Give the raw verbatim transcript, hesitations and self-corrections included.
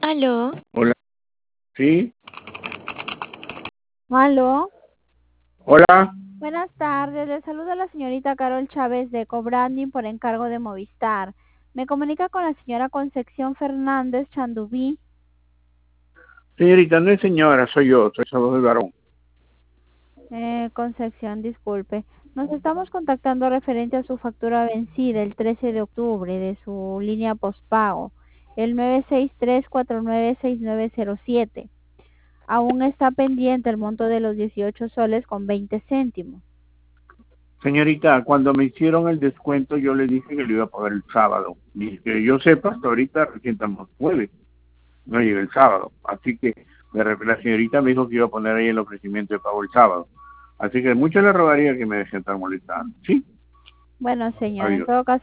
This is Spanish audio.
Aló. Hola, sí, Aló. hola. Buenas tardes, le saluda la señorita Carol Chávez de Cobranding por encargo de Movistar. Me comunica con la señora Concepción Fernández Chandubí. Señorita, no es señora, soy yo, soy Salvador Varón. Eh, Concepción, disculpe. Nos estamos contactando referente a su factura vencida el trece de octubre de su línea postpago, el nueve seis tres cuatro nueve seis nueve cero siete. Aún está pendiente el monto de los dieciocho soles con veinte céntimos. Señorita, cuando me hicieron el descuento, yo le dije que lo iba a pagar el sábado. Y que yo sepa, hasta ahorita recién estamos jueves, no llega el sábado. Así que de repente la señorita me dijo que iba a poner ahí el ofrecimiento de pago el sábado. Así que mucho le rogaría que me dejen estar molestando, ¿sí? Bueno, señora, en Adiós. todo caso.